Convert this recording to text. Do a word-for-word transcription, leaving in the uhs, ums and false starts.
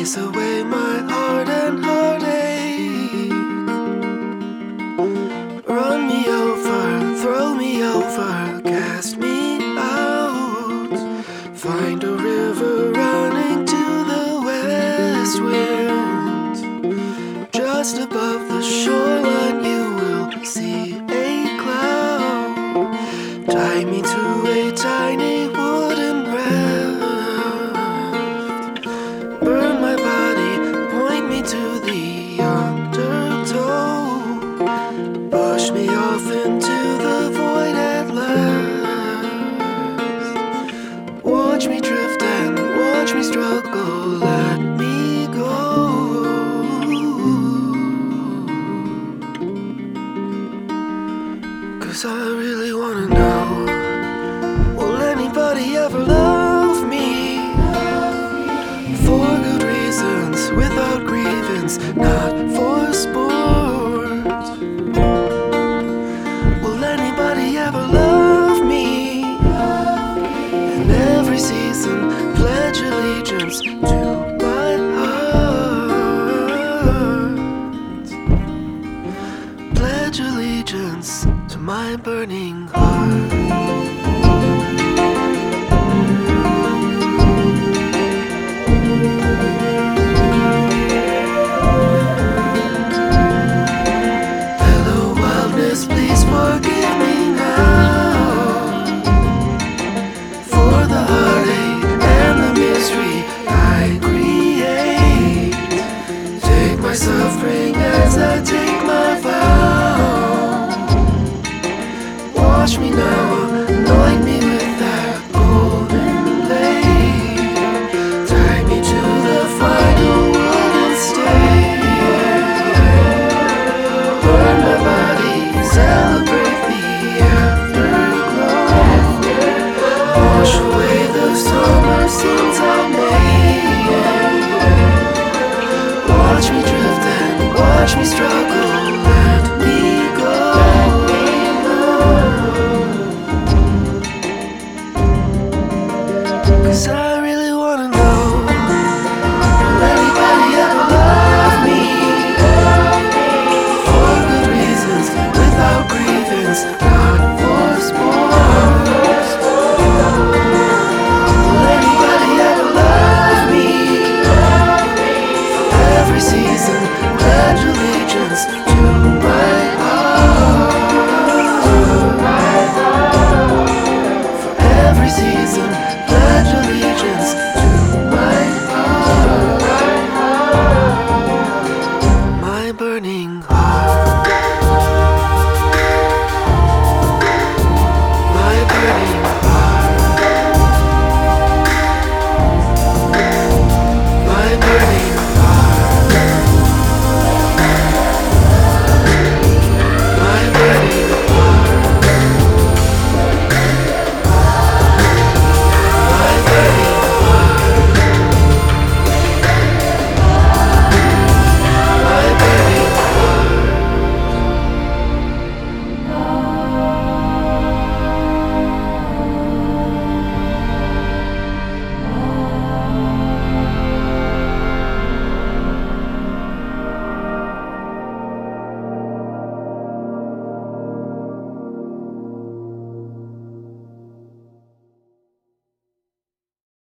chase away my heart and heartache. Run me over, throw me over, cast me out. Find a river running to the west wind. Just above the shoreline you will see a cloud. Tie me to a tiny wooden raft. Burn my body, point me to the undertow. Push me off into the void at last. Watch me drift and watch me struggle, let me go. Cause I really wanna know, will anybody ever love me? For good reasons, without grievance, not for sport. Will anybody ever love me? In every season, pledge allegiance to my heart. Pledge allegiance to my burning heart. Please forgive me now for the heartache and the misery I create. Take my suffering as I take my vow. Wash me now, anoint me with that golden blade. Tie me to the final wooden stake. Burn my body, celebrate the afterglow. Wash away the summer scenes I made. Watch me drift and watch me struggle.